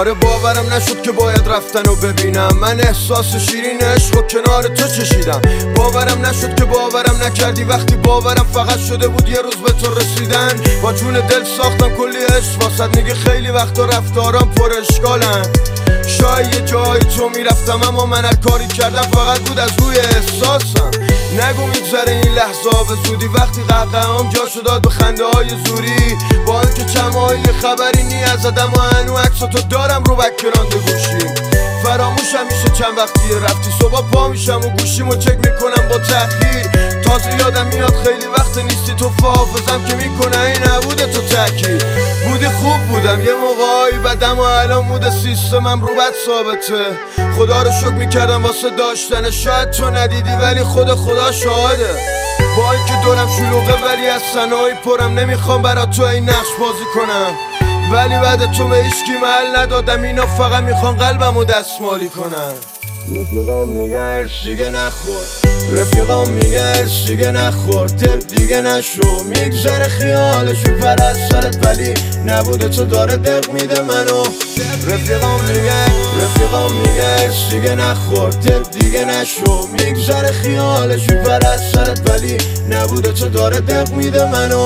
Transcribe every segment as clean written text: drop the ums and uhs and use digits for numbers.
آره باورم نشد که باید رفتن و ببینم. من احساس شیرین عشق و کنار تو چشیدم. باورم نشد که باورم نکردی وقتی باورم فقط شده بود یه روز به تو رسیدن. با جون دل ساختم کلی عشق واسد، میگه خیلی وقتا رفتارم پر اشکالن. شاید یه جایی تو میرفتم اما من هر کاری کردم فقط بود از روی احساسم. نگو میگذره این لحظه به زودی، وقتی قهقهام جاشو داد به خنده های زوری. با اینکه چمایی خبری نی ازدم و هنو عکساتو دارم رو بکرانده گوشیم. فراموشم میشه چند وقتی رفتی، صبح پا میشم و گوشیمو چک میکنم با تأخیر. تازه یادم میاد خیلی وقت نیستی تو، حافظم که میکنه این نبوده تو تأکید. بودی خوب بودم یه موقعی بدم و الان مود سیستمم رو بد ثابته. خدا رو شکر میکردم واسه داشتن، شاید تو ندیدی ولی خدا شاهده. با اینکه دورم شلوغه ولی از ثنایی پرم، نمیخوام برا تو این نقش بازی کنم. ولی بعد تو به هیچکی محل ندادم، اینا فقط میخوان قلبمو دستمالی کنن. رفیقام میگه ارش دیگه نخور، رفیقام میگه ارش دیگه نخور، دل دیگه نشو. میگذره خیالش میپر از سرت ولی نبوده تو داره دق میده منو. رفیقام میگه ارش دیگه نخور، دل دیگه نشو. میگذره خیالش میپر از سرت ولی نبوده تو داره دق میده منو.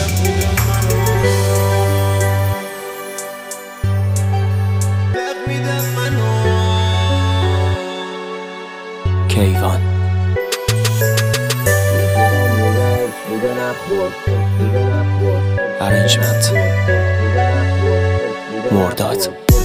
کیوان ارنجمنت مرداد.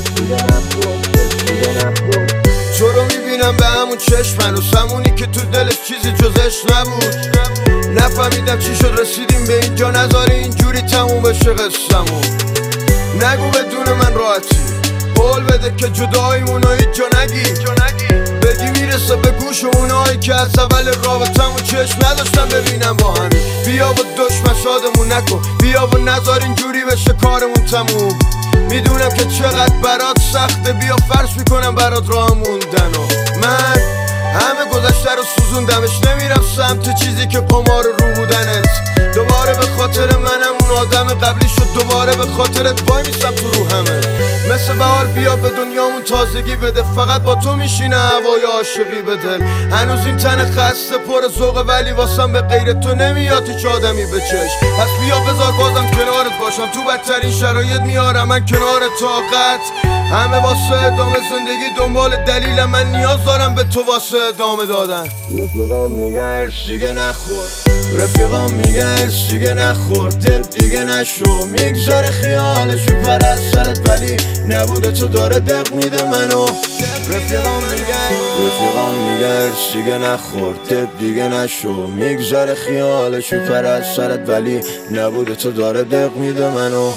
تو رو میبینم به همون چشمن و سمونی که تو دلش چیزی جزش نبود. نفهمیدم چی شد رسیدیم به اینجا، نذاری اینجوری تموم بشه قصه‌مون. نگو بدون من راحتی، قول بده که جداییمون رو هیچ جا نگی. بگی میرسه به گوش اونایی که از اول رابطمون چشم نداشتن ببینم با همین. بیا با دشمن شادمون نکن، بیا و نذار اینجوری بشه کارمون تموم. میدونم که چقدر برات سخته، بیا فرض میکنم برات راه موندن. و من همه گذشته رو سوزوندمش، نمیرم سمت چیزی که قمار رو بودنت. دوباره به خاطر منم اون آدم قبلی شد، دوباره به خاطرت وای میستم تو رو همه. مثل بهار بیا به دنیامون تازگی بده، فقط با تو میشینه هوای عاشقی به دل. هنوز این تن خسته پر ذوقه ولی واسم به غیر تو نمیاد هیچ آدمی به چشم. پس بیا بذار بازم کنارت باشم، تو بدترین شرایط میارم من کنار طاقت. همه واسه ادامه زندگی دنبال دلیل، من نیاز دارم به تو واسه ادامه دادن. رفیقام میگه ارش دیگه نخور، رفیقام میگه ارش دیگه نخور، دل دیگه نشو. میگذره خیالش میپر از سرت ولی نبوده تو داره دق میده منو. رفیقام میگه ارش دیگه نخور، دل دیگه نشو. میگذره خیالش میپر از سرت ولی نبوده تو داره دق میده منو.